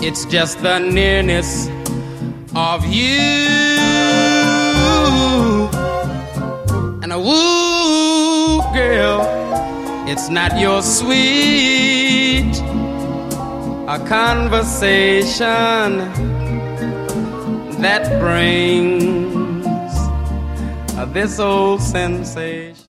It's just the nearness of you. And a woo, girl, it's not your sweet a conversation that brings this old sensation.